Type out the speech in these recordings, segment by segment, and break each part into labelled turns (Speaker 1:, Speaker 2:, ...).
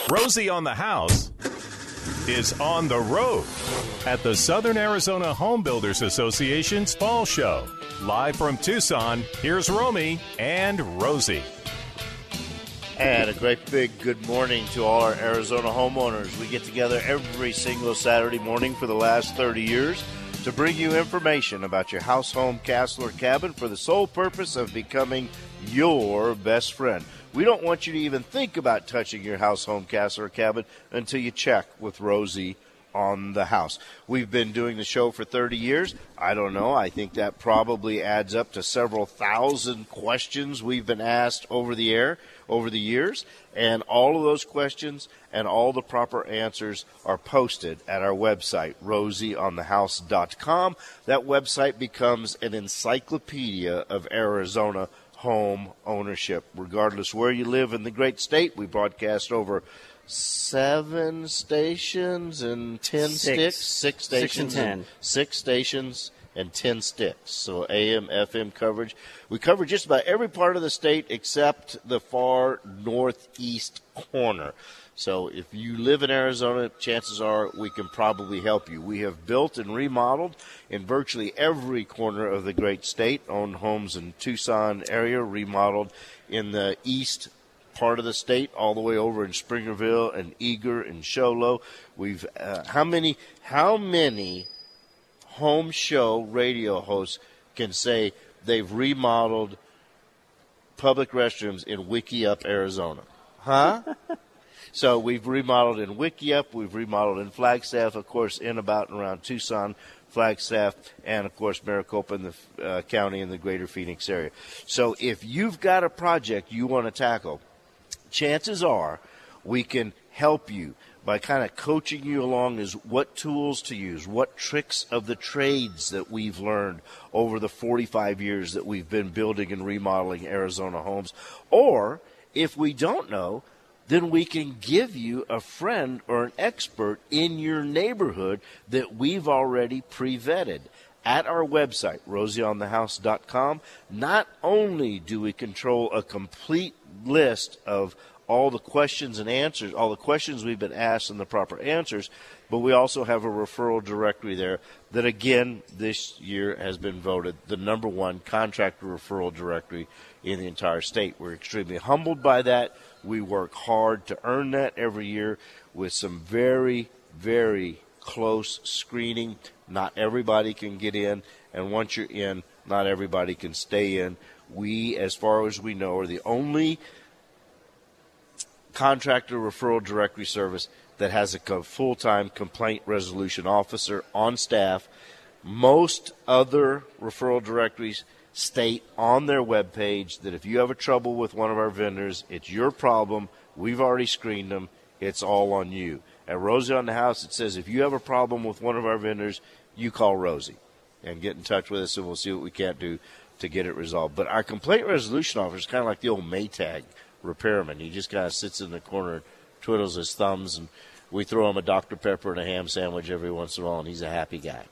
Speaker 1: Rosie on the House is on the road at the Southern Arizona Home Builders Association's Fall Show. Live from Tucson, here's Romy and Rosie.
Speaker 2: And a great big good morning to all our Arizona homeowners. We get together every single Saturday morning for the last 30 years to bring you information about your house, home, castle, or cabin for the sole purpose of becoming your best friend. We don't want you to even think about touching your house, home, castle, or cabin until you check with Rosie on the House. We've been doing the show for 30 years. I don't know. I think that probably adds up to several thousand questions we've been asked over the air over the years. And all of those questions and all the proper answers are posted at our website, rosieonthehouse.com. That website becomes an encyclopedia of Arizona home ownership. Regardless where you live in the great state, we broadcast over 7 stations and 10 sticks. 6 stations. 6 stations and 10 sticks. So AM, FM coverage. We cover just about every part of the state except the far northeast corner. So if you live in Arizona, chances are we can probably help you. We have built and remodeled in virtually every corner of the great state, owned homes in Tucson area, remodeled in the east part of the state, all the way over in Springerville and Eager and Show Low. We've how many home show radio hosts can say they've remodeled public restrooms in Wickiup, Arizona? Huh? So we've remodeled in Wickiup, we've remodeled in Flagstaff, of course, in about and around Tucson, Flagstaff, and, of course, Maricopa in the county in the greater Phoenix area. So if you've got a project you want to tackle, chances are we can help you by kind of coaching you along as what tools to use, what tricks of the trades that we've learned over the 45 years that we've been building and remodeling Arizona homes. Or if we don't know, then we can give you a friend or an expert in your neighborhood that we've already pre-vetted. At our website, rosieonthehouse.com, not only do we control a complete list of all the questions and answers, all the questions we've been asked and the proper answers, but we also have a referral directory there that, again, this year has been voted the #1 contractor referral directory in the entire state. We're extremely humbled by that. We work hard to earn that every year with some very, very close screening. Not everybody can get in, and once you're in, not everybody can stay in. We, as far as we know, are the only contractor referral directory service that has a full-time complaint resolution officer on staff. Most other referral directories state on their webpage that if you have a trouble with one of our vendors, it's your problem. We've already screened them. It's all on you. At Rosie on the House, it says if you have a problem with one of our vendors, you call Rosie and get in touch with us, and we'll see what we can't do to get it resolved. But our complaint resolution officer is kind of like the old Maytag repairman. He just kind of sits in the corner and twiddles his thumbs, and we throw him a Dr. Pepper and a ham sandwich every once in a while, and he's a happy guy.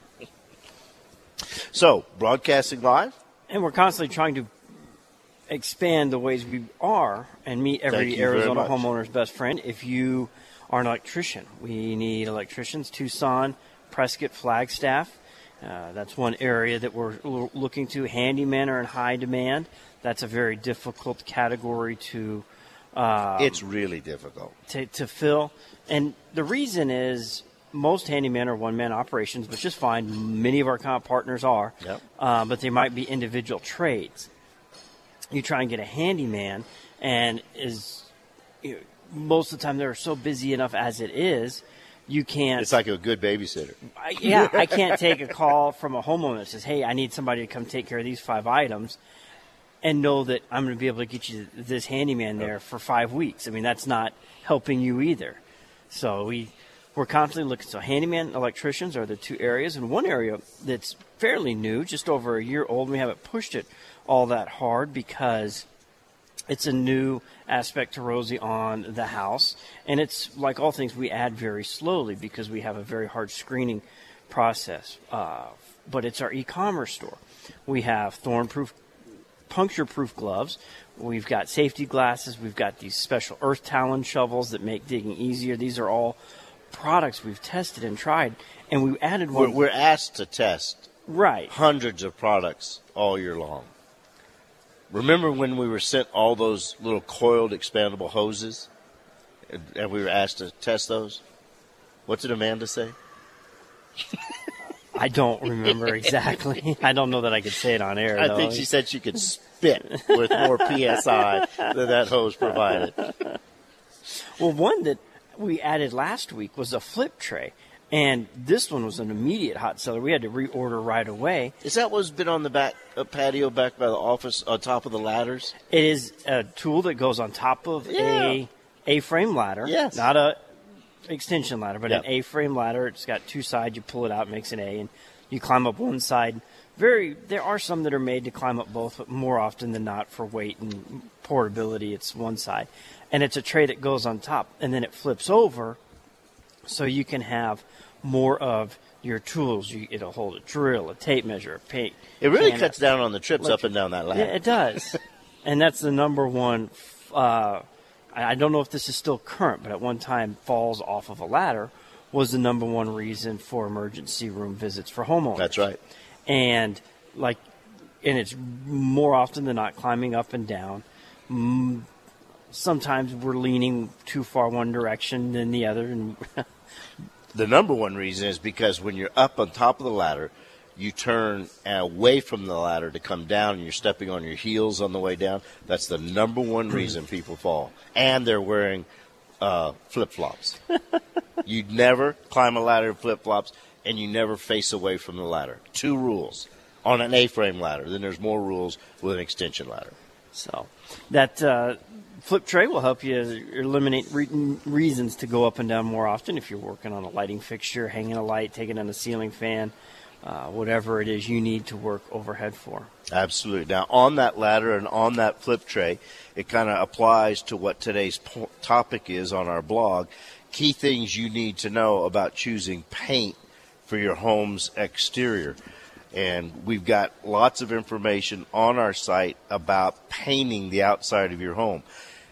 Speaker 2: So, broadcasting live.
Speaker 3: And we're constantly trying to expand the ways we are and meet every Arizona homeowner's best friend. If you are an electrician, we need electricians, Tucson, Prescott, Flagstaff. That's one area that we're looking to. Handymen are in high demand. That's a very difficult category to
Speaker 2: it's really difficult
Speaker 3: to fill. And the reason is most handymen are one-man operations, which is fine. Many of our partners are,
Speaker 2: yep.
Speaker 3: But they might be individual trades. You try and get a handyman, and most of the time they're so busy enough as it is, you can't.
Speaker 2: It's like a good babysitter.
Speaker 3: I can't take a call from a homeowner that says, hey, I need somebody to come take care of these 5 items, and know that I'm going to be able to get you this handyman there for 5 weeks. I mean, that's not helping you either. So we're constantly looking. So handyman, electricians are the 2 areas. And one area that's fairly new, just over a year old, and we haven't pushed it all that hard because it's a new aspect to Rosie on the House. And it's like all things, we add very slowly because we have a very hard screening process. But it's our e-commerce store. We have Thornproof puncture-proof gloves. We've got safety glasses. We've got these special earth talon shovels that make digging easier. These are all products we've tested and tried, and we added one.
Speaker 2: We're asked to test
Speaker 3: Right.
Speaker 2: hundreds of products all year long. Remember when we were sent all those little coiled expandable hoses, and we were asked to test those? What did Amanda say?
Speaker 3: I don't remember exactly. I don't know that I could say it on air.
Speaker 2: I think she said she could spit with more PSI than that hose provided.
Speaker 3: Well, one that we added last week was a flip tray, and this one was an immediate hot seller. We had to reorder right away.
Speaker 2: Is that what's been on the back patio back by the office on top of the ladders?
Speaker 3: It is a tool that goes on top of a A-frame ladder.
Speaker 2: Yes.
Speaker 3: Not a extension ladder, but
Speaker 2: Yep.
Speaker 3: an A-frame ladder. It's got two sides. You pull it out, it makes an A, and you climb up one side. There are some that are made to climb up both, but more often than not for weight and portability, it's one side. And it's a tray that goes on top, and then it flips over so you can have more of your tools. It'll hold a drill, a tape measure, a paint.
Speaker 2: It really
Speaker 3: can,
Speaker 2: cuts down on the trips up and down that ladder.
Speaker 3: Yeah, it does. And that's the number one. I don't know if this is still current, but at one time, falls off of a ladder was the number one reason for emergency room visits for homeowners.
Speaker 2: That's right.
Speaker 3: And it's more often than not climbing up and down. Sometimes we're leaning too far one direction than the other. And
Speaker 2: The number one reason is because when you're up on top of the ladder, you turn away from the ladder to come down, and you're stepping on your heels on the way down. That's the number one reason people fall. And they're wearing flip-flops. You never climb a ladder in flip-flops, and you never face away from the ladder. 2 rules on an A-frame ladder. Then there's more rules with an extension ladder.
Speaker 3: so that flip tray will help you eliminate reasons to go up and down more often if you're working on a lighting fixture, hanging a light, taking on a ceiling fan, whatever it is you need to work overhead for.
Speaker 2: Absolutely. Now, on that ladder and on that flip tray, it kind of applies to what today's topic is on our blog. Key things you need to know about choosing paint for your home's exterior. And we've got lots of information on our site about painting the outside of your home.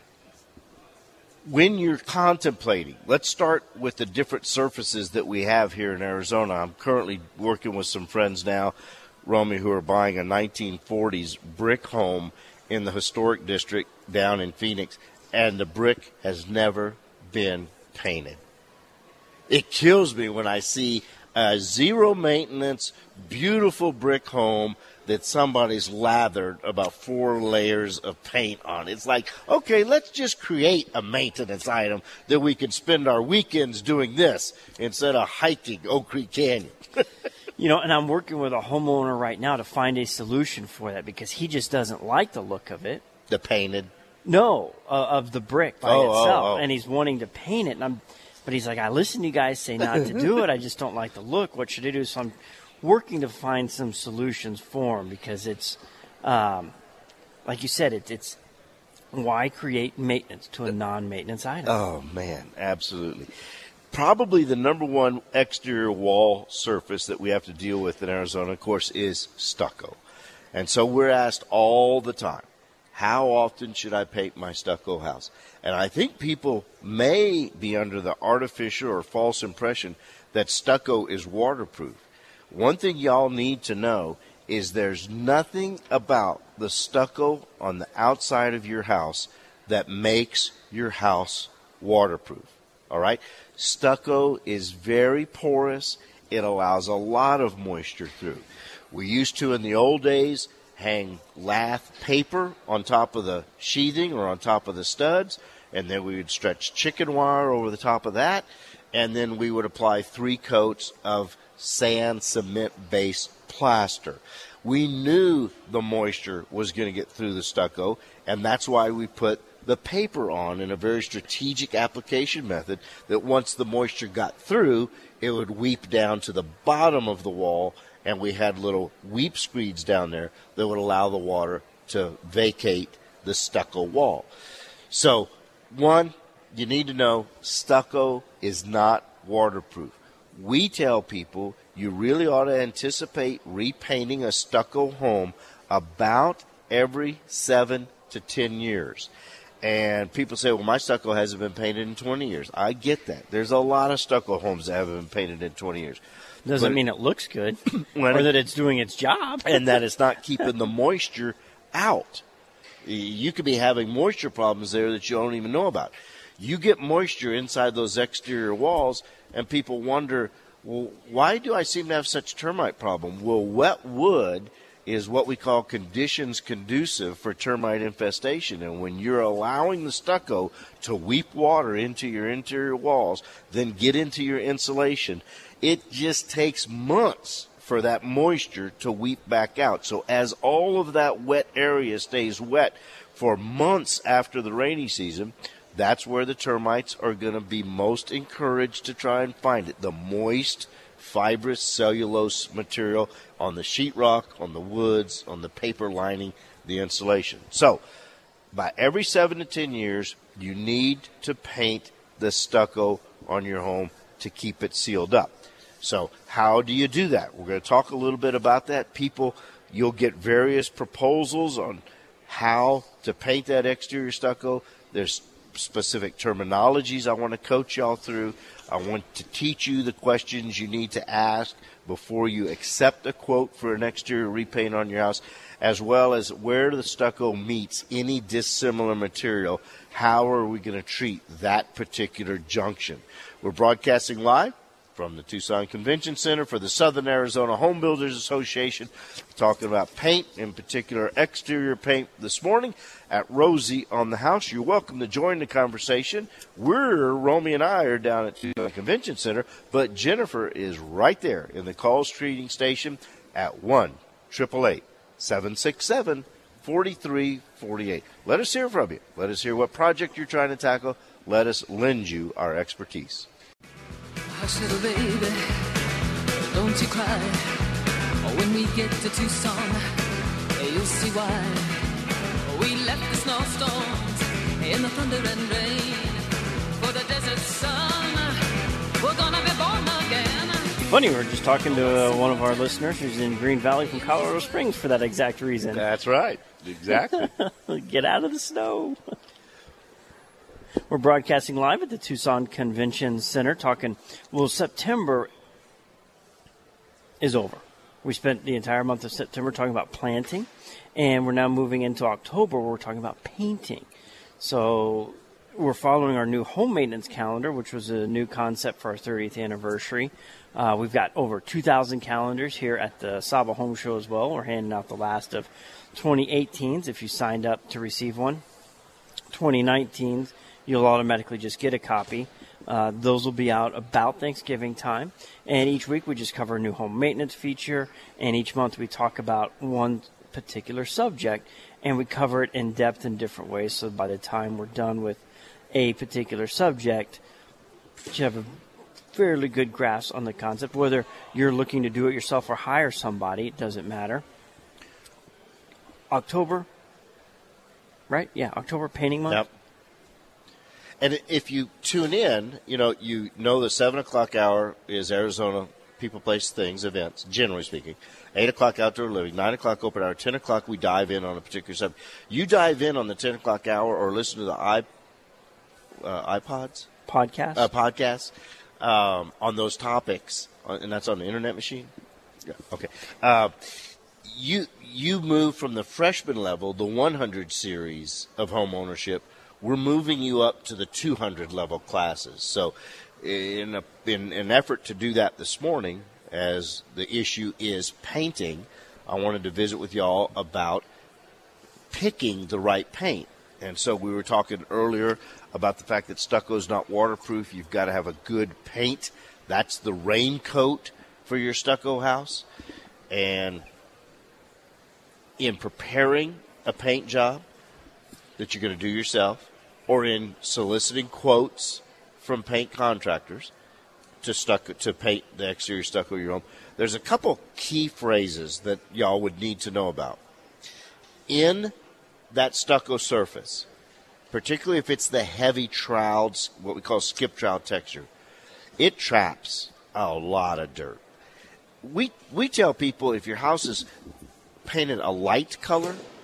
Speaker 2: When you're contemplating, let's start with the different surfaces that we have here in Arizona. I'm currently working with some friends now, Romy, who are buying a 1940s brick home in the historic district down in Phoenix, and the brick has never been painted. It kills me when I see a zero maintenance, beautiful brick home that somebody's lathered about 4 layers of paint on. It's like, okay, let's just create a maintenance item that we can spend our weekends doing this instead of hiking Oak Creek Canyon.
Speaker 3: And I'm working with a homeowner right now to find a solution for that because he just doesn't like the look of it.
Speaker 2: The painted?
Speaker 3: No, of the brick by itself.
Speaker 2: Oh.
Speaker 3: And he's wanting to paint it. But he's like, I listen to you guys say not to do it. I just don't like the look. What should I do? So I'm working to find some solutions for him because it's, like you said, it's why create maintenance to a non-maintenance item?
Speaker 2: Oh, man, absolutely. Probably the number one exterior wall surface that we have to deal with in Arizona, of course, is stucco. And so we're asked all the time, how often should I paint my stucco house? And I think people may be under the artificial or false impression that stucco is waterproof. One thing y'all need to know is there's nothing about the stucco on the outside of your house that makes your house waterproof. All right? Stucco is very porous. It allows a lot of moisture through. We used to, in the old days, hang lath paper on top of the sheathing or on top of the studs, and then we would stretch chicken wire over the top of that, and then we would apply 3 coats of sand cement-based plaster. We knew the moisture was going to get through the stucco, and that's why we put the paper on in a very strategic application method that once the moisture got through, it would weep down to the bottom of the wall, and we had little weep screeds down there that would allow the water to vacate the stucco wall. So, one, you need to know stucco is not waterproof. We tell people you really ought to anticipate repainting a stucco home about every 7 to 10 years. And people say, well, my stucco hasn't been painted in 20 years. I get that. There's a lot of stucco homes that haven't been painted in 20 years.
Speaker 3: Doesn't mean it looks good or that it's doing its job.
Speaker 2: And that it's not keeping the moisture out. You could be having moisture problems there that you don't even know about. You get moisture inside those exterior walls, and people wonder, well, why do I seem to have such a termite problem? Well, wet wood is what we call conditions conducive for termite infestation. And when you're allowing the stucco to weep water into your interior walls, then get into your insulation, it just takes months for that moisture to weep back out. So as all of that wet area stays wet for months after the rainy season, that's where the termites are going to be most encouraged to try and find it. The moist, fibrous cellulose material on the sheetrock, on the woods, on the paper lining, the insulation. So, by every 7 to 10 years, you need to paint the stucco on your home to keep it sealed up. So, how do you do that? We're going to talk a little bit about that. You'll get various proposals on how to paint that exterior stucco. There's specific terminologies I want to coach y'all through. I want to teach you the questions you need to ask before you accept a quote for an exterior repaint on your house, as well as where the stucco meets any dissimilar material. How are we going to treat that particular junction? We're broadcasting live from the Tucson Convention Center for the Southern Arizona Home Builders Association. We're talking about paint, in particular exterior paint, this morning at Rosie on the House. You're welcome to join the conversation. Romy and I are down at the Convention Center, but Jennifer is right there in the calls treating station at 1-888-767-4348. Let us hear from you. Let us hear what project you're trying to tackle. Let us lend you our expertise.
Speaker 4: Hush, little baby, don't you cry. When we get to Tucson, you'll see why. We left the snowstorms in the thunder and rain for the desert sun. We're gonna be born again.
Speaker 3: Funny, we were just talking to one of our listeners who's in Green Valley from Colorado Springs for that exact reason.
Speaker 2: That's right. Exactly.
Speaker 3: Get out of the snow. We're broadcasting live at the Tucson Convention Center September is over. We spent the entire month of September talking about planting, and we're now moving into October where we're talking about painting. So we're following our new home maintenance calendar, which was a new concept for our 30th anniversary. We've got over 2,000 calendars here at the Saba Home Show as well. We're handing out the last of 2018s if you signed up to receive one. 2019s, you'll automatically just get a copy. Those will be out about Thanksgiving time. And each week we just cover a new home maintenance feature. And each month we talk about one particular subject. And we cover it in depth in different ways. So by the time we're done with a particular subject, you have a fairly good grasp on the concept. Whether you're looking to do it yourself or hire somebody, it doesn't matter. October, right? Yeah, October painting month.
Speaker 2: Yep. And if you tune in, you know the 7 o'clock hour is Arizona People, Place, Things, events, generally speaking. 8 o'clock outdoor living, 9 o'clock open hour, 10 o'clock we dive in on a particular subject. You dive in on the 10 o'clock hour or listen to the iPods? Podcasts on those topics, and that's on the internet machine? Yeah, okay. You move from the freshman level, the 100 series of home ownership. We're moving you up to the 200 level classes. So in an effort to do that this morning, as the issue is painting, I wanted to visit with y'all about picking the right paint. And so we were talking earlier about the fact that stucco is not waterproof. You've got to have a good paint. That's the raincoat for your stucco house. And in preparing a paint job that you're going to do yourself, or in soliciting quotes from paint contractors to paint the exterior stucco of your home, there's a couple key phrases that y'all would need to know about. In that stucco surface, particularly if it's the heavy troweled, what we call skip trowel texture, it traps a lot of dirt. We tell people if your house is painted a light color,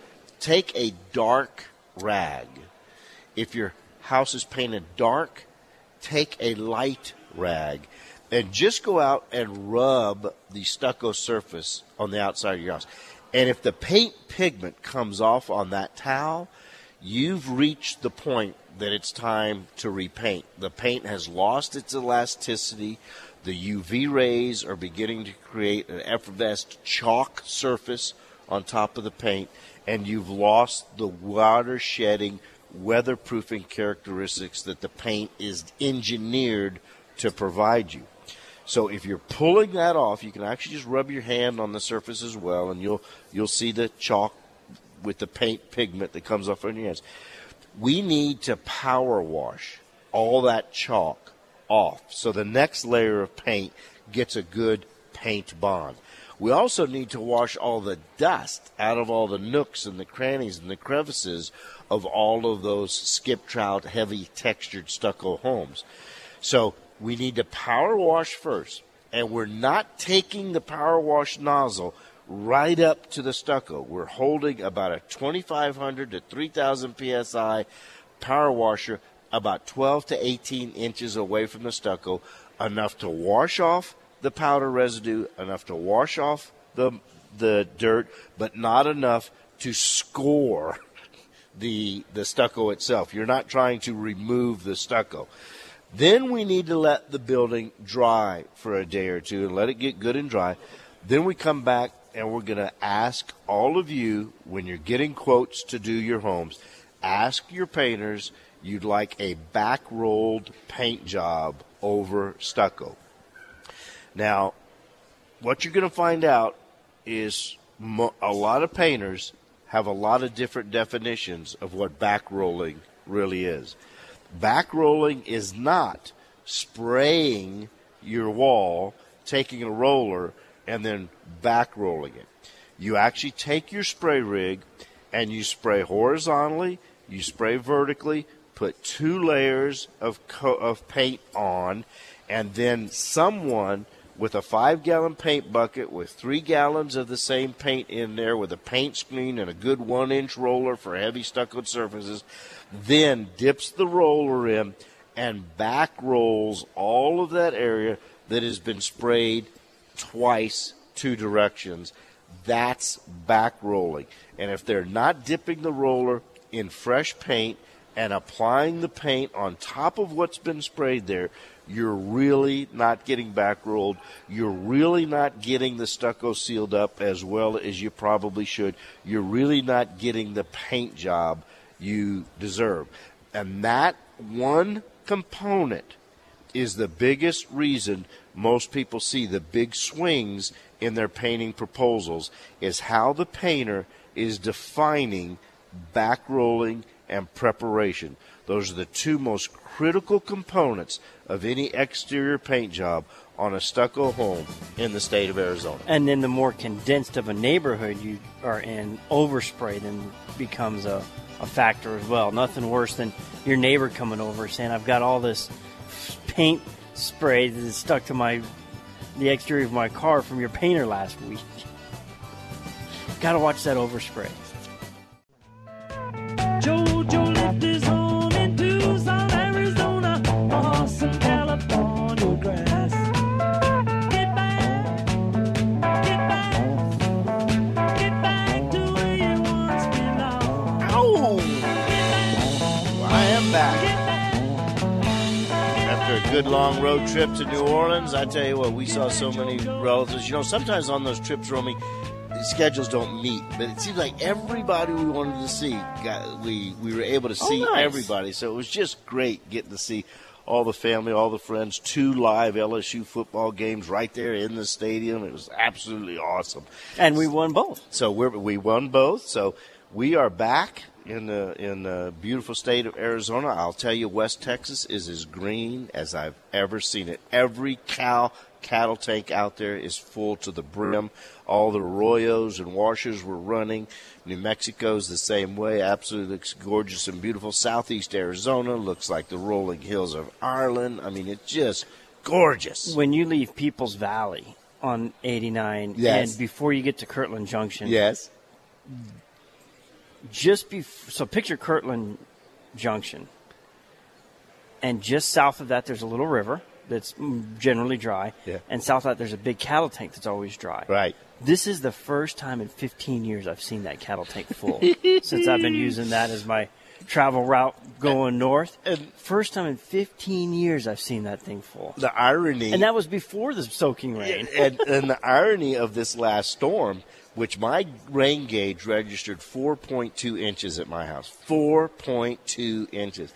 Speaker 2: take a dark rag. If your house is painted dark, take a light rag and just go out and rub the stucco surface on the outside of your house. And if the paint pigment comes off on that towel, you've reached the point that it's time to repaint. The paint has lost its elasticity. The UV rays are beginning to create an effervescent chalk surface on top of the paint, and you've lost the water-shedding, weatherproofing characteristics that the paint is engineered to provide you. So if you're pulling that off, you can actually just rub your hand on the surface as well, and you'll see the chalk with the paint pigment that comes off on your hands. We need to power wash all that chalk off so the next layer of paint gets a good paint bond. We also need to wash all the dust out of all the nooks and the crannies and the crevices of all of those skip-trowel, heavy textured stucco homes. So we need to power wash first, and we're not taking the power wash nozzle right up to the stucco. We're holding about a 2,500 to 3,000 PSI power washer about 12 to 18 inches away from the stucco, enough to wash off the powder residue, enough to wash off the dirt, but not enough to score the stucco itself. You're not trying to remove the stucco. Then we need to let the building dry for a day or two and let it get good and dry. Then we come back and we're going to ask all of you, when you're getting quotes to do your homes, ask your painters you'd like a back-rolled paint job over stucco. Now, what you're going to find out is a lot of painters have a lot of different definitions of what back-rolling really is. Back-rolling is not spraying your wall, taking a roller, and then back-rolling it. You actually take your spray rig and you spray horizontally, you spray vertically, put 2 layers of paint on, and then someone with a 5-gallon paint bucket with 3 gallons of the same paint in there with a paint screen and a good 1-inch roller for heavy stuccoed surfaces, then dips the roller in and back rolls all of that area that has been sprayed twice, 2 directions. That's back rolling. And if they're not dipping the roller in fresh paint and applying the paint on top of what's been sprayed there, you're really not getting back rolled. You're really not getting the stucco sealed up as well as you probably should. You're really not getting the paint job you deserve. And that one component is the biggest reason most people see the big swings in their painting proposals, is how the painter is defining back rolling and preparation. Those are the 2 most critical components of any exterior paint job on a stucco home in the state of Arizona.
Speaker 3: And then the more condensed of a neighborhood you are in, overspray then becomes a factor as well. Nothing worse than your neighbor coming over saying, I've got all this paint spray that is stuck to the exterior of my car from your painter last week. Got to watch that overspray.
Speaker 5: Jojo left his home in Tucson, Arizona, awesome California grass. Get back to where you once belonged.
Speaker 2: Ow! I am back. After a good long road trip to New Orleans, I tell you what, we saw so many relatives. You know, sometimes on those trips, Romy, schedules don't meet, but it seems like everybody we wanted to see, we were able to see everybody. So it was just great getting to see all the family, all the friends, 2 live LSU football games right there in the stadium. It was absolutely awesome.
Speaker 3: And we won both.
Speaker 2: So we won both. So we are back in the beautiful state of Arizona. I'll tell you, West Texas is as green as I've ever seen it. Every cattle tank out there is full to the brim. All the arroyos and washers were running. New Mexico's the same way. Absolutely looks gorgeous and beautiful. Southeast Arizona looks like the rolling hills of Ireland. I mean, it's just gorgeous.
Speaker 3: When you leave Peoples Valley on 89,
Speaker 2: yes,
Speaker 3: and before you get to Kirtland Junction,
Speaker 2: yes,
Speaker 3: So picture Kirtland Junction. And just south of that, there's a little river that's generally dry.
Speaker 2: Yeah.
Speaker 3: And south of that, there's a big cattle tank that's always dry.
Speaker 2: Right.
Speaker 3: This is the first time in 15 years I've seen that cattle tank full since I've been using that as my travel route going north.
Speaker 2: And
Speaker 3: first time in 15 years I've seen that thing full.
Speaker 2: The irony...
Speaker 3: And that was before the soaking rain.
Speaker 2: and the irony of this last storm, which my rain gauge registered 4.2 inches at my house. 4.2 inches.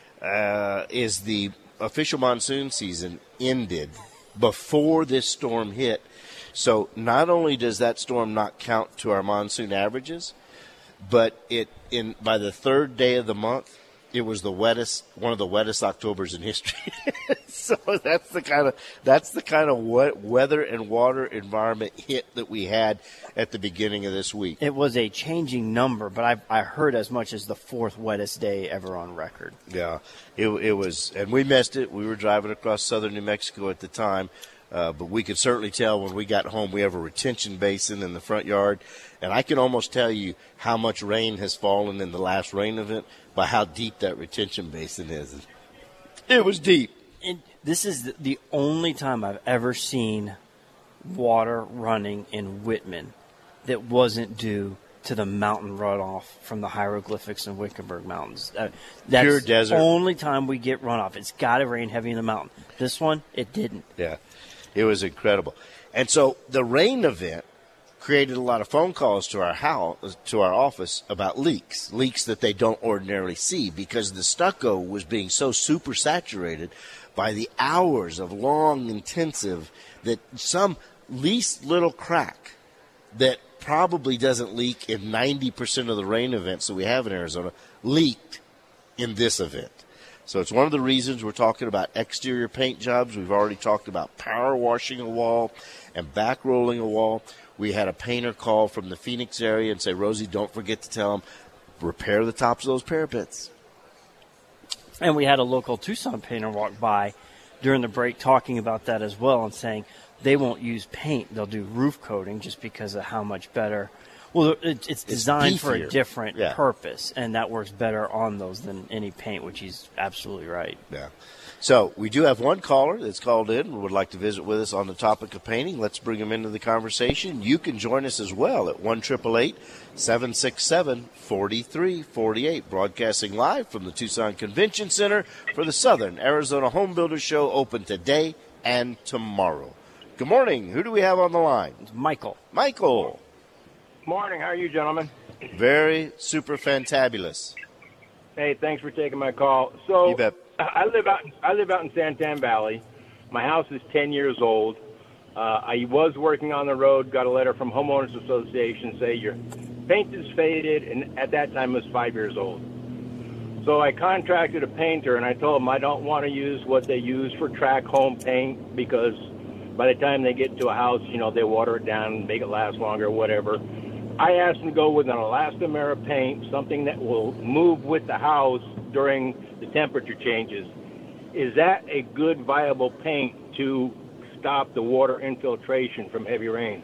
Speaker 2: Is the official monsoon season ended before this storm hit. So not only does that storm not count to our monsoon averages, but by the third day of the month, it was one of the wettest Octobers in history. So that's the kind of weather and water environment hit that we had at the beginning of this week.
Speaker 3: It was a changing number, but I heard as much as the fourth wettest day ever on record.
Speaker 2: Yeah, it was, and we missed it. We were driving across southern New Mexico at the time, but we could certainly tell when we got home we have a retention basin in the front yard, and I can almost tell you how much rain has fallen in the last rain event by how deep that retention basin is. It was deep.
Speaker 3: And this is the only time I've ever seen water running in Whitman that wasn't due to the mountain runoff from the hieroglyphics in Wickenburg Mountains. That's
Speaker 2: Pure desert.
Speaker 3: the only time we get runoff. It's got to rain heavy in the mountain. This one, it didn't.
Speaker 2: Yeah, it was incredible. And so the rain event created a lot of phone calls to our office about leaks that they don't ordinarily see because the stucco was being so super saturated by the hours of long intensive that some least little crack that probably doesn't leak in 90% of the rain events that we have in Arizona leaked in this event. So it's one of the reasons we're talking about exterior paint jobs. We've already talked about power washing a wall and back rolling a wall. We had a painter call from the Phoenix area and say, Rosie, don't forget to tell them, repair the tops of those parapets.
Speaker 3: And we had a local Tucson painter walk by during the break talking about that as well and saying they won't use paint. They'll do roof coating just because of how much better. Well, it's designed for a different purpose, and that works better on those than any paint, which he's absolutely right.
Speaker 2: Yeah. So we do have one caller that's called in and would like to visit with us on the topic of painting. Let's bring him into the conversation. You can join us as well at 1-888-767-4348, broadcasting live from the Tucson Convention Center for the Southern Arizona Home Builders Show, open today and tomorrow. Good morning. Who do we have on the line?
Speaker 3: It's Michael.
Speaker 2: Michael.
Speaker 6: Morning. How are you, gentlemen?
Speaker 2: Very super fantabulous.
Speaker 6: Hey, thanks for taking my call. So
Speaker 2: You bet.
Speaker 6: I live out in Santan Valley. My house is 10 years old. I was working on the road, got a letter from Homeowners Association say your paint is faded, and at that time it was 5 years old. So I contracted a painter, and I told him I don't want to use what they use for track home paint because by the time they get to a house, they water it down, make it last longer, whatever. I asked him to go with an elastomeric paint, something that will move with the house during the temperature changes. Is that a good, viable paint to stop the water infiltration from heavy rains?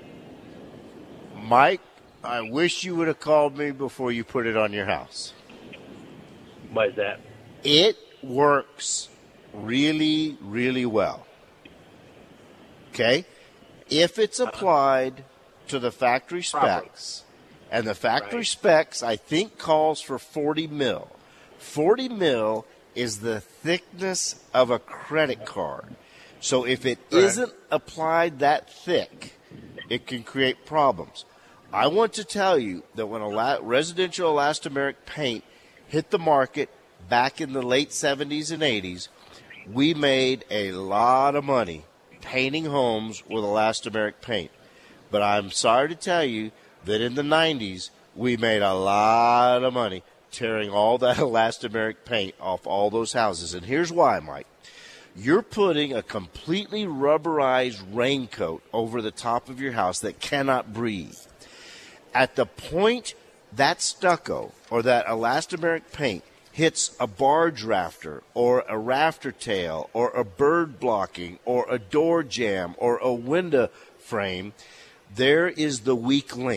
Speaker 2: Mike, I wish you would have called me before you put it on your house.
Speaker 6: Why is that?
Speaker 2: It works really, really well. Okay? If it's applied to the factory specs, and the factory specs, I think, calls for 40 mil. 40 mil is the thickness of a credit card. So if it isn't applied that thick, it can create problems. I want to tell you that when residential elastomeric paint hit the market back in the late 70s and 80s, we made a lot of money painting homes with elastomeric paint. But I'm sorry to tell you that in the 90s, we made a lot of money tearing all that elastomeric paint off all those houses. And here's why, Mike. You're putting a completely rubberized raincoat over the top of your house that cannot breathe. At the point that stucco or that elastomeric paint hits a barge rafter or a rafter tail or a bird blocking or a door jamb or a window frame, there is the weak link.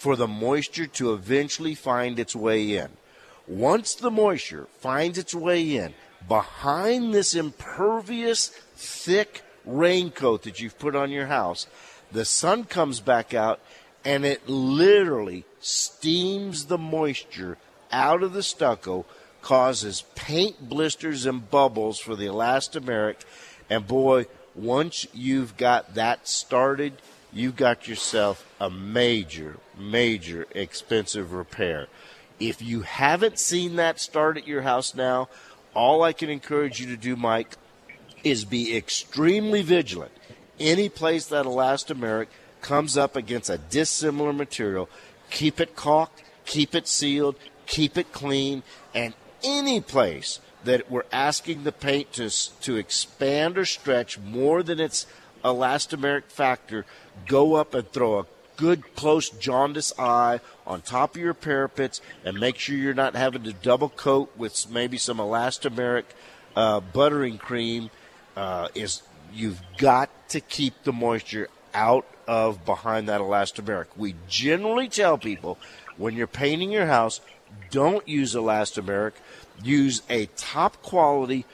Speaker 2: for the moisture to eventually find its way in. Once the moisture finds its way in, behind this impervious, thick raincoat that you've put on your house, the sun comes back out and it literally steams the moisture out of the stucco, causes paint blisters and bubbles for the elastomeric. And boy, once you've got that started, you've got yourself a major, major expensive repair. If you haven't seen that start at your house now, all I can encourage you to do, Mike, is be extremely vigilant. Any place that elastomeric comes up against a dissimilar material, keep it caulked, keep it sealed, keep it clean, and any place that we're asking the paint to expand or stretch more than its elastomeric factor, go up and throw a good close jaundice eye on top of your parapets and make sure you're not having to double coat with maybe some elastomeric buttering cream. You've got to keep the moisture out of behind that elastomeric. We generally tell people when you're painting your house, don't use elastomeric. Use a top quality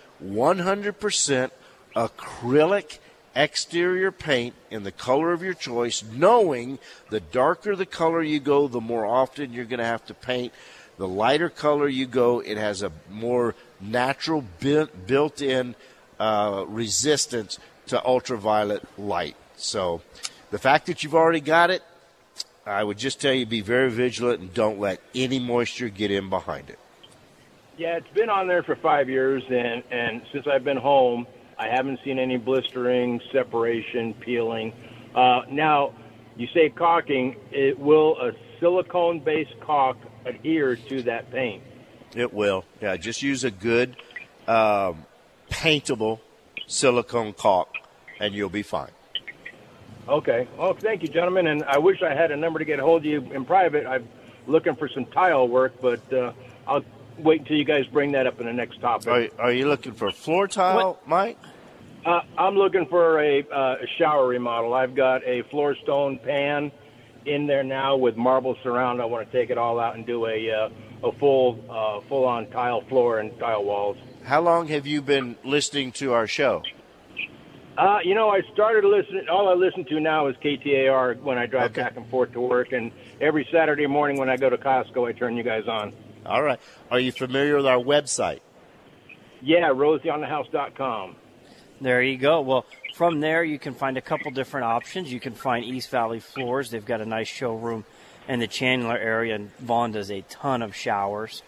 Speaker 2: 100% acrylic exterior paint in the color of your choice, knowing the darker the color you go, the more often you're going to have to paint. The lighter color you go, it has a more natural built-in resistance to ultraviolet light. So the fact that you've already got it, I would just tell you be very vigilant and don't let any moisture get in behind it.
Speaker 6: Yeah, it's been on there for 5 years, and since I've been home, I haven't seen any blistering, separation, peeling. Now, you say caulking. Will a silicone-based caulk adhere to that paint?
Speaker 2: It will. Yeah, just use a good paintable silicone caulk, and you'll be fine.
Speaker 6: Okay. Well, thank you, gentlemen, and I wish I had a number to get a hold of you in private. I'm looking for some tile work, but I'll wait until you guys bring that up in the next topic.
Speaker 2: Are you looking for floor tile, Mike?
Speaker 6: I'm looking for a shower remodel. I've got a floor stone pan in there now with marble surround. I want to take it all out and do a full-on tile floor and tile walls.
Speaker 2: How long have you been listening to our show?
Speaker 6: I started listening. All I listen to now is KTAR when I drive back and forth to work, and every Saturday morning when I go to Costco, I turn you guys on.
Speaker 2: All right. Are you familiar with our website?
Speaker 6: Yeah, rosieonthehouse.com.
Speaker 3: There you go. Well, from there, you can find a couple different options. You can find East Valley Floors. They've got a nice showroom in the Chandler area, and Vaughn does a ton of showers.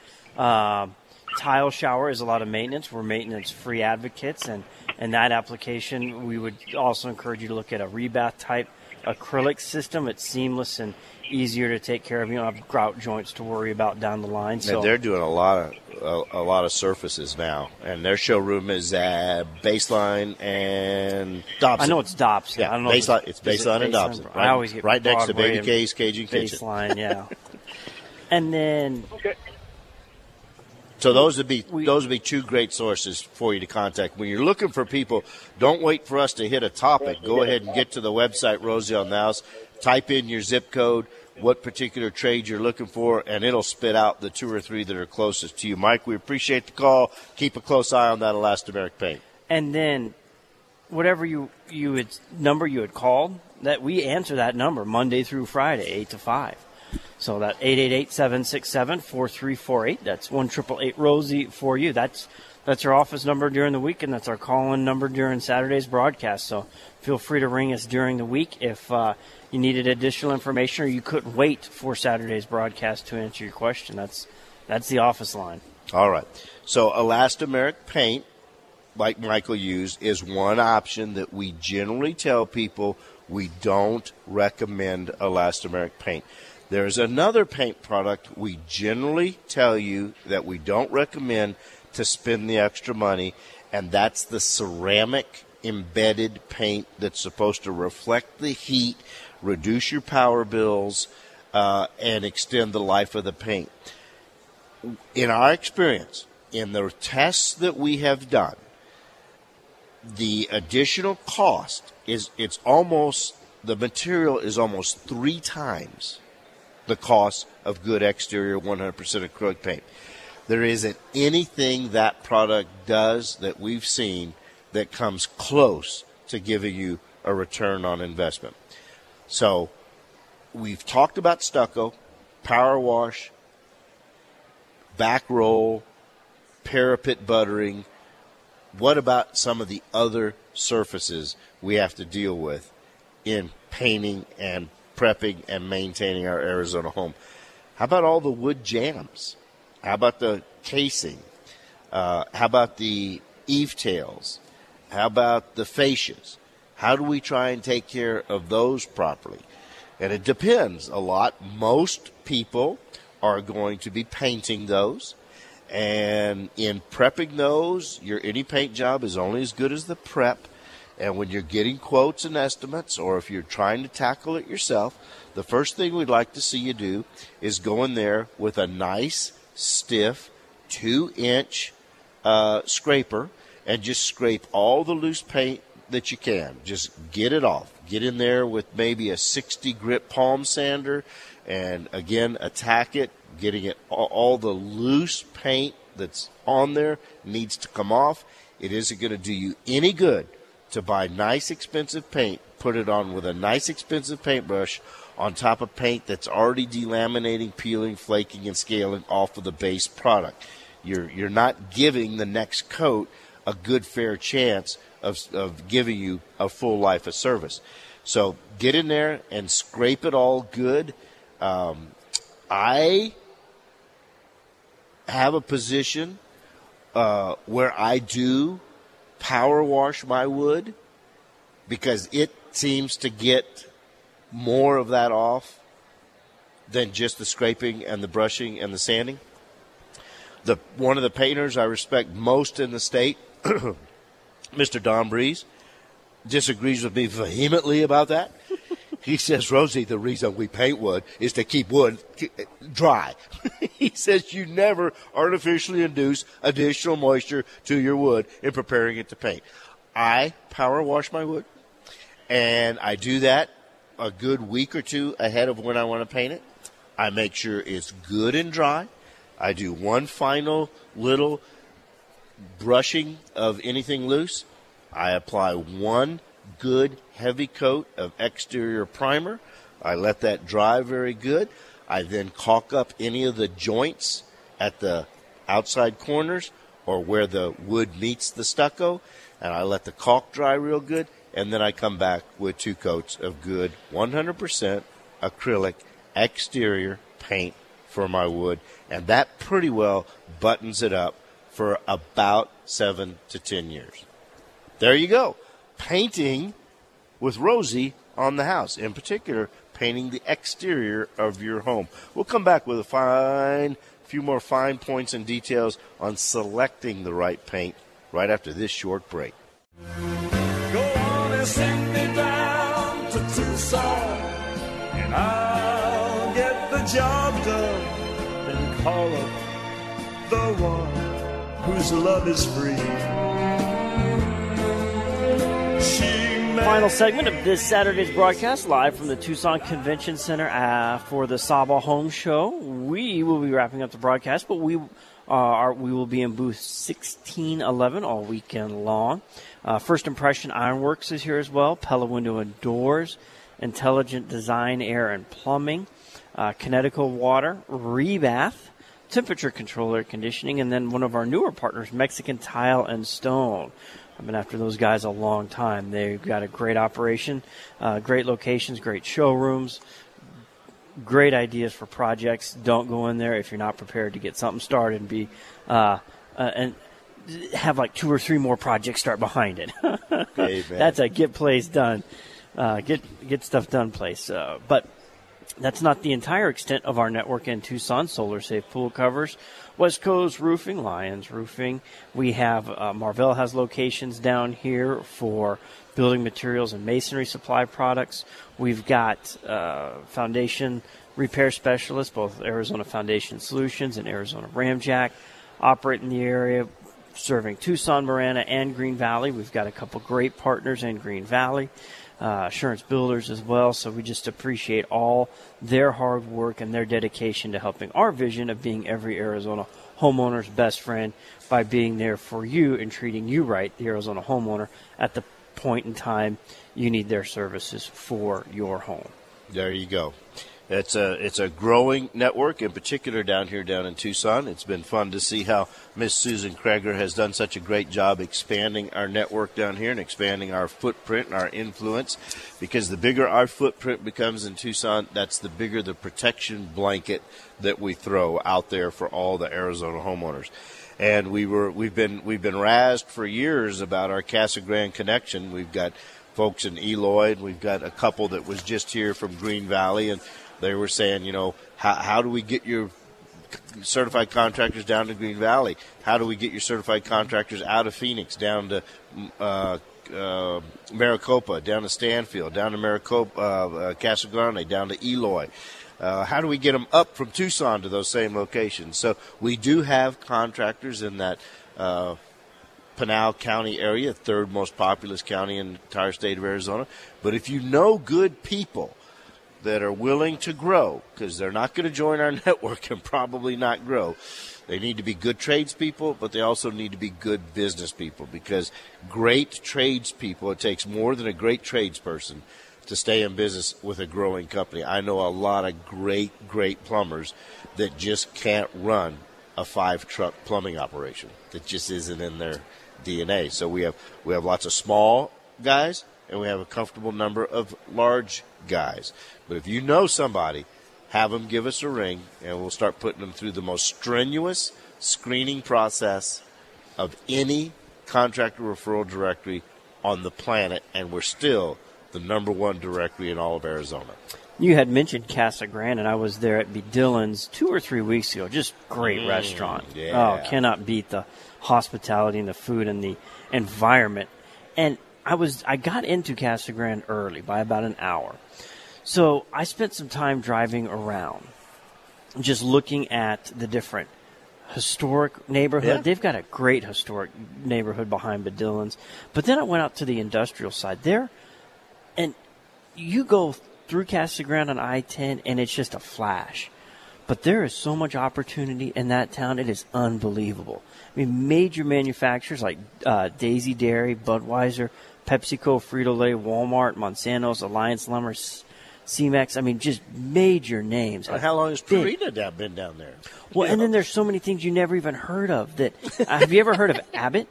Speaker 3: Tile shower is a lot of maintenance. We're maintenance-free advocates, and that application, we would also encourage you to look at a rebath-type acrylic system. It's seamless and easier to take care of. You don't have grout joints to worry about down the line. So
Speaker 2: and they're doing a lot of surfaces now, and their showroom is at Baseline and Dobson.
Speaker 3: I know it's Dobson.
Speaker 2: Yeah,
Speaker 3: I don't know
Speaker 2: Baseline, it's Baseline and Dobson.
Speaker 3: I always get
Speaker 2: right next to
Speaker 3: Broadway
Speaker 2: Baby K's Cajun Kitchen.
Speaker 3: Baseline, yeah. And then
Speaker 6: Okay.
Speaker 2: So those would be two great sources for you to contact. When you're looking for people, don't wait for us to hit a topic. Go ahead and get to the website, Rosie on the House. Type in your zip code, what particular trade you're looking for, and it'll spit out the two or three that are closest to you. Mike, we appreciate the call. Keep a close eye on that elastomeric paint.
Speaker 3: And then whatever number you had called, that we answer that number Monday through Friday, 8 to 5. So that 888-767-4348. That's 1-888-ROSIE for you. That's our office number during the week, and that's our call-in number during Saturday's broadcast. So feel free to ring us during the week if you needed additional information or you couldn't wait for Saturday's broadcast to answer your question. That's the office line.
Speaker 2: All right. So elastomeric paint, like Michael used, is one option that we generally tell people we don't recommend elastomeric paint. There's another paint product we generally tell you that we don't recommend to spend the extra money, and that's the ceramic embedded paint that's supposed to reflect the heat, reduce your power bills, and extend the life of the paint. In our experience, in the tests that we have done, the additional cost the material is almost 3 times the cost of good exterior 100% acrylic paint. There isn't anything that product does that we've seen that comes close to giving you a return on investment. So we've talked about stucco, power wash, back roll, parapet buttering. What about some of the other surfaces we have to deal with in painting and prepping and maintaining our Arizona home? How about all the wood jambs? How about the casing? How about the eave tails? How about the fascias? How do we try and take care of those properly? And it depends a lot. Most people are going to be painting those. And in prepping those, your any paint job is only as good as the prep. And when you're getting quotes and estimates, or if you're trying to tackle it yourself, the first thing we'd like to see you do is go in there with a nice, stiff, 2-inch scraper and just scrape all the loose paint that you can. Just get it off. Get in there with maybe a 60 grit palm sander and, again, attack it, getting it all the loose paint that's on there needs to come off. It isn't going to do you any good to buy nice, expensive paint, put it on with a nice, expensive paintbrush on top of paint that's already delaminating, peeling, flaking, and scaling off of the base product. You're not giving the next coat a good, fair chance of giving you a full life of service. So get in there and scrape it all good. I have a position where I do power wash my wood because it seems to get more of that off than just the scraping and the brushing and the sanding. One of the painters I respect most in the state, Mr. Don Breeze, disagrees with me vehemently about that. He says, Rosie, the reason we paint wood is to keep wood dry. He says you never artificially induce additional moisture to your wood in preparing it to paint. I power wash my wood, and I do that a good week or two ahead of when I want to paint it. I make sure it's good and dry. I do one final little brushing of anything loose. I apply one good heavy coat of exterior primer. I let that dry very good. I then caulk up any of the joints at the outside corners or where the wood meets the stucco, and I let the caulk dry real good, and then I come back with 2 coats of good 100% acrylic exterior paint for my wood, and that pretty well buttons it up for about 7 to 10 years. There you go. Painting with Rosie on the house, in particular, painting the exterior of your home. We'll come back with a few more fine points and details on selecting the right paint right after this short break.
Speaker 5: Go on and send me down to Tucson, and I'll get the job done. Then call up the one whose love is free.
Speaker 3: Final segment of this Saturday's broadcast, live from the Tucson Convention Center for the Saba Home Show. We will be wrapping up the broadcast, but we will be in booth 1611 all weekend long. First Impression Ironworks is here as well. Pella Window and Doors, Intelligent Design, Air and Plumbing, Connecticut Water, Rebath, Temperature Control Air Conditioning, and then one of our newer partners, Mexican Tile and Stone. I've been after those guys a long time. They've got a great operation, great locations, great showrooms, great ideas for projects. Don't go in there if you're not prepared to get something started and be and have like 2 or 3 more projects start behind it.
Speaker 2: Amen.
Speaker 3: That's a get plays done, get stuff done place. But that's not the entire extent of our network in Tucson. Solar Safe Pool Covers, West Coast Roofing, Lions Roofing. We have Marvell has locations down here for building materials and masonry supply products. We've got foundation repair specialists, both Arizona Foundation Solutions and Arizona Ramjack, operate in the area. serving Tucson, Marana, and Green Valley. We've got a couple great partners in Green Valley, Assurance Builders as well. So we just appreciate all their hard work and their dedication to helping our vision of being every Arizona homeowner's best friend by being there for you and treating you right, the Arizona homeowner, at the point in time you need their services for your home.
Speaker 2: There you go. It's a growing network, in particular down in Tucson. It's been fun to see how Miss Susan Kreger has done such a great job expanding our network down here and expanding our footprint and our influence, because the bigger our footprint becomes in Tucson, that's the bigger the protection blanket that we throw out there for all the Arizona homeowners. And we've been razzed for years about our Casa Grande connection. We've got folks in Eloy, and we've got a couple that was just here from Green Valley, and they were saying, how do we get your certified contractors down to Green Valley? How do we get your certified contractors out of Phoenix down to Maricopa, down to Stanfield, down to Maricopa, Casa Grande, down to Eloy? How do we get them up from Tucson to those same locations? So we do have contractors in that Pinal County area, third most populous county in the entire state of Arizona. But if you know good people that are willing to grow, because they're not going to join our network and probably not grow, they need to be good tradespeople, but they also need to be good business people, because great tradespeople, it takes more than a great tradesperson to stay in business with a growing company. I know a lot of great plumbers that just can't run a 5-truck plumbing operation. That just isn't in their DNA. So we have lots of small guys, and we have a comfortable number of large guys. But if you know somebody, have them give us a ring, and we'll start putting them through the most strenuous screening process of any contractor referral directory on the planet, and we're still the number one directory in all of Arizona.
Speaker 3: You had mentioned Casa Grande, and I was there at B. Dillon's 2 or 3 weeks ago. Just great restaurant.
Speaker 2: Yeah.
Speaker 3: Oh, cannot beat the hospitality and the food and the environment. And I got into Casa Grande early by about an hour. So I spent some time driving around, just looking at the different historic neighborhood.
Speaker 2: Yeah.
Speaker 3: They've got a great historic neighborhood behind B. Dillon's. But then I went out to the industrial side there, and you go through Casa Grande on I-10, and it's just a flash. But there is so much opportunity in that town. It is unbelievable. I mean, major manufacturers like Daisy Dairy, Budweiser, PepsiCo, Frito-Lay, Walmart, Monsanto's, Alliance Lumber, C-Mex. I mean, just major names.
Speaker 2: How long has Purina been down there?
Speaker 3: Well, and then there's so many things you never even heard of. That have you ever heard of Abbott?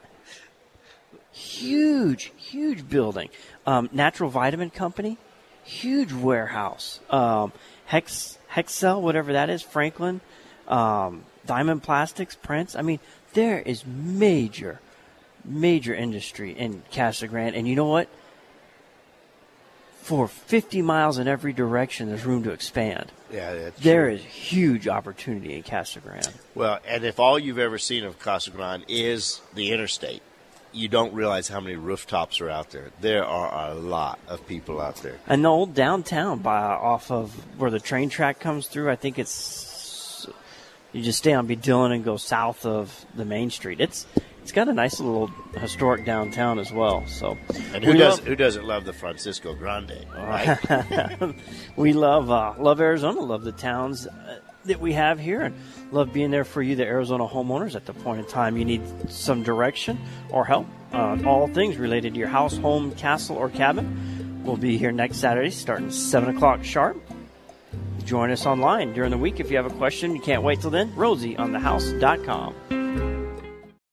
Speaker 3: Huge building. Natural Vitamin Company, huge warehouse. Hexcel, whatever that is, Franklin, Diamond Plastics, Prince. I mean, there is major industry in Casa Grande. And you know what? For 50 miles in every direction, there's room to expand.
Speaker 2: Yeah, that's
Speaker 3: There
Speaker 2: true.
Speaker 3: is huge opportunity in Casa Grande.
Speaker 2: Well, and if all you've ever seen of Casa Grande is the interstate, you don't realize how many rooftops are out there. There are a lot of people out there.
Speaker 3: And the old downtown off of where the train track comes through, I think you just stay on B. Dillon and go south of the main street. It's got a nice little historic downtown as well. So,
Speaker 2: And who doesn't love the Francisco Grande, right?
Speaker 3: we love Arizona, love the towns that we have here, and love being there for you, the Arizona homeowners, at the point in time you need some direction or help on all things related to your house, home, castle, or cabin. We'll be here next Saturday starting 7 o'clock sharp. Join us online during the week if you have a question. You can't wait till then. Rosie on thehouse.com.